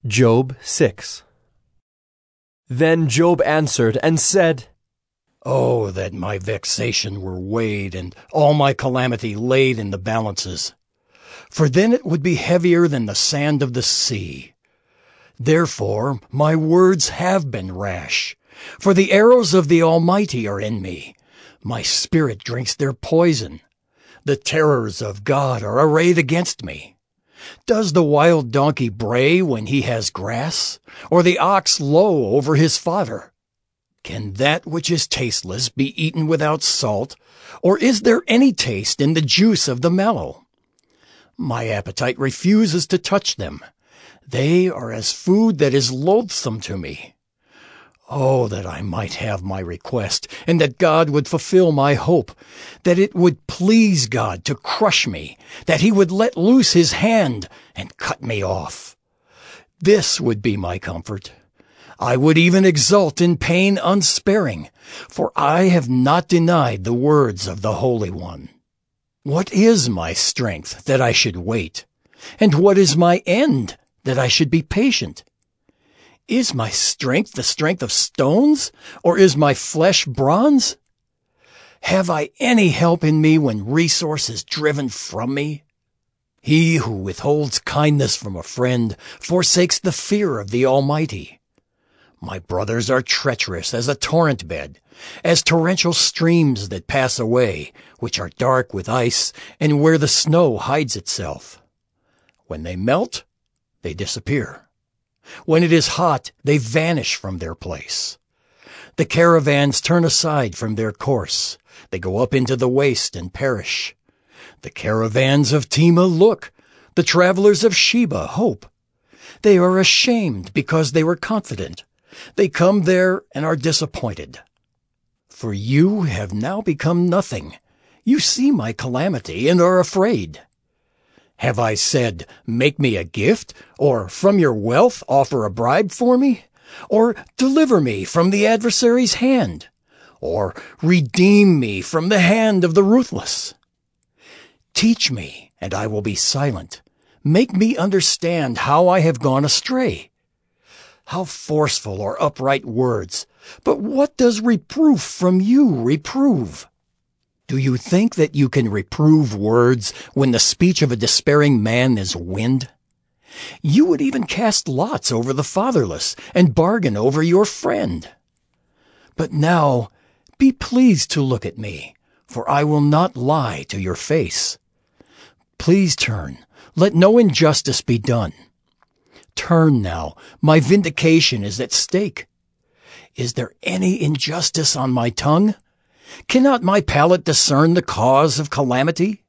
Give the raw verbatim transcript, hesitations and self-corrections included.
Job six. Then Job answered and said, Oh, that my vexation were weighed, and all my calamity laid in the balances. For then it would be heavier than the sand of the sea. Therefore my words have been rash, for the arrows of the Almighty are in me. My spirit drinks their poison. The terrors of God are arrayed against me. Does the wild donkey bray when he has grass, or the ox low over his fodder? Can that which is tasteless be eaten without salt, or is there any taste in the juice of the mallow? My appetite refuses to touch them. They are as food that is loathsome to me. Oh, that I might have my request, and that God would fulfill my hope, that it would please God to crush me, that he would let loose his hand and cut me off. This would be my comfort. I would even exult in pain unsparing, for I have not denied the words of the Holy One. What is my strength that I should wait? And what is my end that I should be patient? Is my strength the strength of stones, or is my flesh bronze? Have I any help in me when resource is driven from me? He who withholds kindness from a friend forsakes the fear of the Almighty. My brothers are treacherous as a torrent bed, as torrential streams that pass away, which are dark with ice, and where the snow hides itself. When they melt, they disappear. When it is hot, they vanish from their place. The caravans turn aside from their course. They go up into the waste and perish. The caravans of Tema look. The travelers of Sheba hope. They are ashamed because they were confident. They come there and are disappointed. For you have now become nothing. You see my calamity and are afraid. Have I said, make me a gift, or from your wealth offer a bribe for me? Or deliver me from the adversary's hand? Or redeem me from the hand of the ruthless? Teach me, and I will be silent. Make me understand how I have gone astray. How forceful are upright words! But what does reproof from you reprove? Do you think that you can reprove words when the speech of a despairing man is wind? You would even cast lots over the fatherless and bargain over your friend. But now be pleased to look at me, for I will not lie to your face. Please turn, let no injustice be done. Turn now, my vindication is at stake. Is there any injustice on my tongue? Cannot my palate discern the cause of calamity?